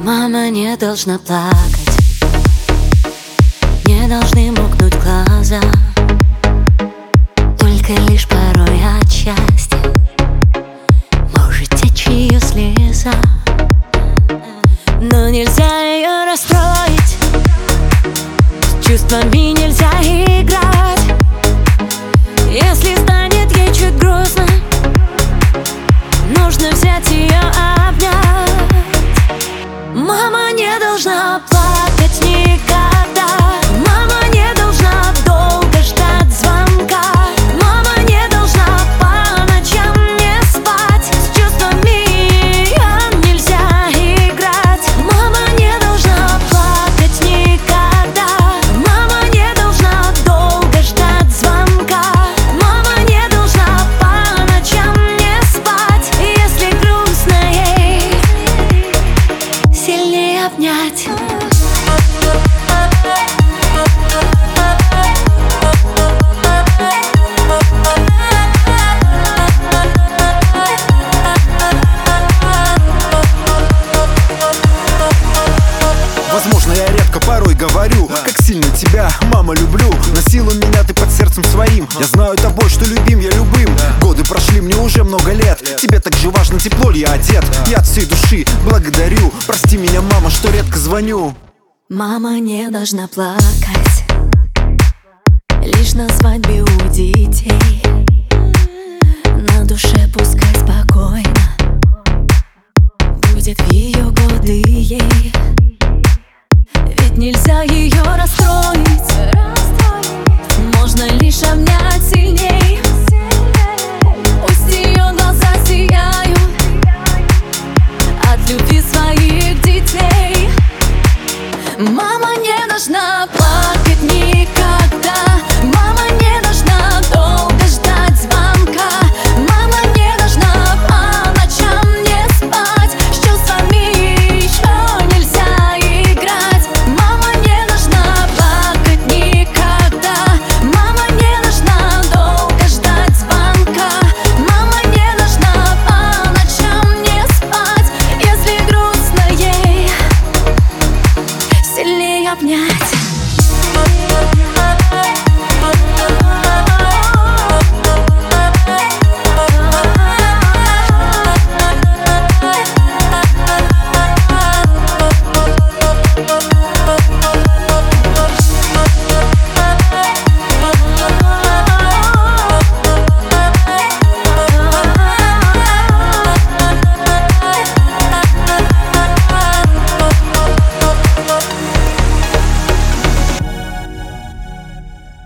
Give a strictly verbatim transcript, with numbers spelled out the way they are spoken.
Мама не должна плакать, не должны мокнуть глаза, только лишь порой от счастья может течь ее слеза. Но нельзя ее расстроить, с чувствами нельзя играть. Если станет ей чуть грустно, нужно взять ее обнять. Мама не должна плакать никогда. Мама не должна долго ждать звонка. Мама не должна по ночам не спать. С чувствами ее нельзя играть. Мама не должна плакать никогда. Мама не должна долго ждать звонка. Мама не должна по ночам не спать. Если грустно ей, сильнее обнять. Возможно, я редко порой говорю, как сильно тебя, мама, люблю. Носила меня ты под сердцем своим. Я знаю тобой, что любим я любым. Годы прошли, мне уже много лет. Тебе так же важно, тепло ли я одет. Я от всей души благодарю. Прости меня, мама, что редко звоню. Мама не должна плакать лишь на свадьбе у детей. На душе пускай спокойно будет в ее годы ей. Ведь нельзя ее расстроить, можно лишь обнять сильней. Пусть ее глаза сияют от любви своих детей. Мама не